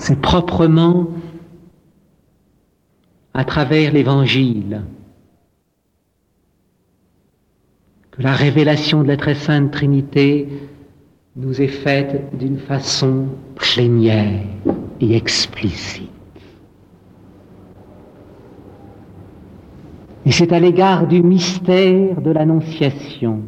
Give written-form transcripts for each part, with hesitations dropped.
C'est proprement à travers l'Évangile que la révélation de la très sainte Trinité nous est faite d'une façon plénière et explicite. Et c'est à l'égard du mystère de l'Annonciation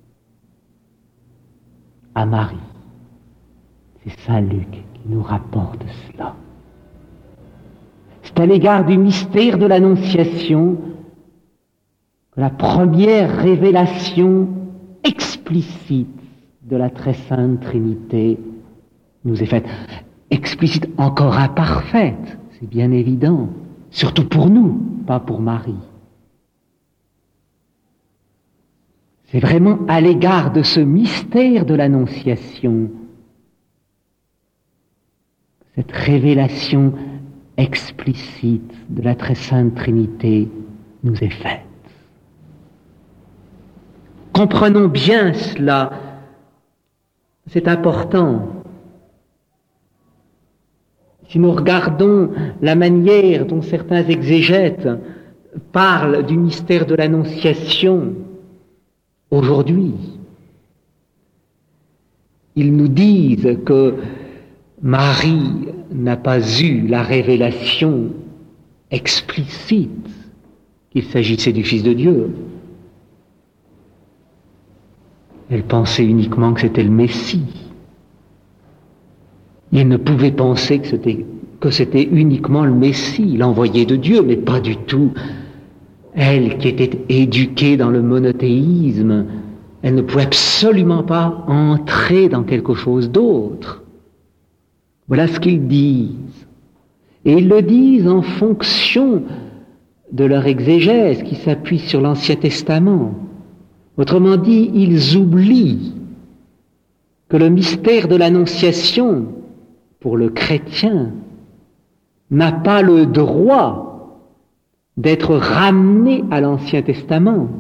à Marie. C'est saint Luc qui nous rapporte cela. C'est à l'égard du mystère de l'Annonciation que la première révélation explicite de la très sainte Trinité nous est faite. Explicite, encore imparfaite, c'est bien évident, surtout pour nous, pas pour Marie. C'est vraiment à l'égard de ce mystère de l'Annonciation, cette révélation explicite de la très sainte Trinité nous est faite. Comprenons bien cela, c'est important. Si nous regardons la manière dont certains exégètes parlent du mystère de l'Annonciation aujourd'hui, ils nous disent que Marie n'a pas eu la révélation explicite qu'il s'agissait du Fils de Dieu. Elle pensait uniquement que c'était le Messie. Il ne pouvait penser que c'était uniquement le Messie, l'envoyé de Dieu, mais pas du tout. Elle qui était éduquée dans le monothéisme, elle ne pouvait absolument pas entrer dans quelque chose d'autre. Voilà ce qu'ils disent. Et ils le disent en fonction de leur exégèse qui s'appuie sur l'Ancien Testament. Autrement dit, ils oublient que le mystère de l'Annonciation, pour le chrétien, n'a pas le droit d'être ramené à l'Ancien Testament.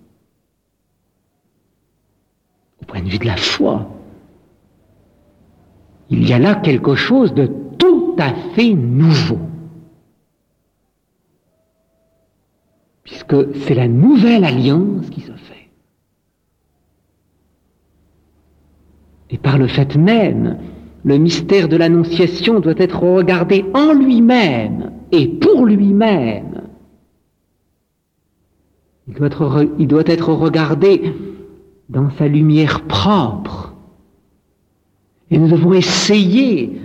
Au point de vue de la foi, il y a là quelque chose de tout à fait nouveau. Puisque c'est la nouvelle alliance qui se fait. Et par le fait même, le mystère de l'Annonciation doit être regardé en lui-même et pour lui-même. Il doit être regardé dans sa lumière propre. Et nous devons essayer,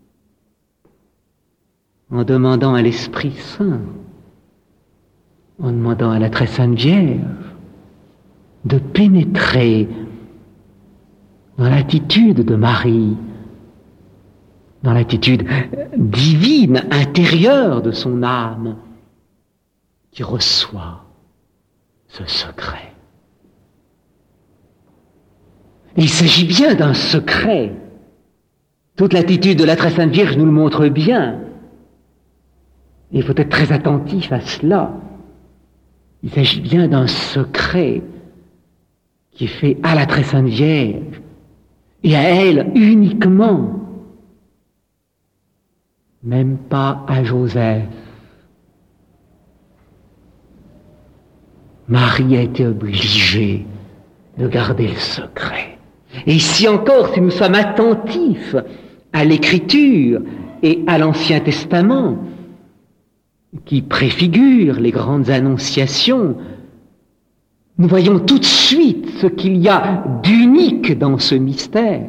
en demandant à l'Esprit Saint, en demandant à la très sainte Vierge, de pénétrer dans l'attitude de Marie, dans l'attitude divine, intérieure de son âme, qui reçoit ce secret. Et il s'agit bien d'un secret. Toute l'attitude de la très sainte Vierge nous le montre bien. Et il faut être très attentif à cela. Il s'agit bien d'un secret qui est fait à la très sainte Vierge et à elle uniquement, même pas à Joseph. Marie a été obligée de garder le secret. Et ici encore, si nous sommes attentifs à l'Écriture et à l'Ancien Testament, qui préfigurent les grandes annonciations, nous voyons tout de suite ce qu'il y a d'unique dans ce mystère.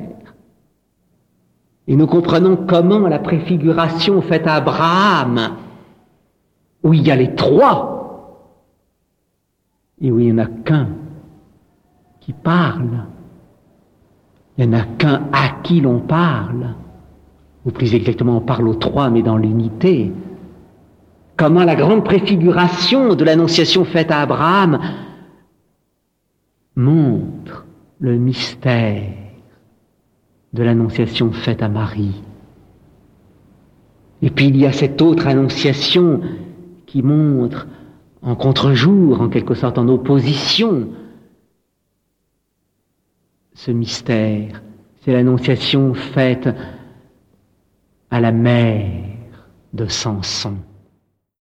Et nous comprenons comment la préfiguration faite à Abraham, où il y a les trois, et où il n'y en a qu'un qui parle, il n'y en a qu'un à qui l'on parle, ou plus exactement on parle aux trois, mais dans l'unité. Comment la grande préfiguration de l'annonciation faite à Abraham montre le mystère de l'annonciation faite à Marie. Et puis il y a cette autre annonciation qui montre en contre-jour, en quelque sorte en opposition, ce mystère. C'est l'annonciation faite à la mère de Samson.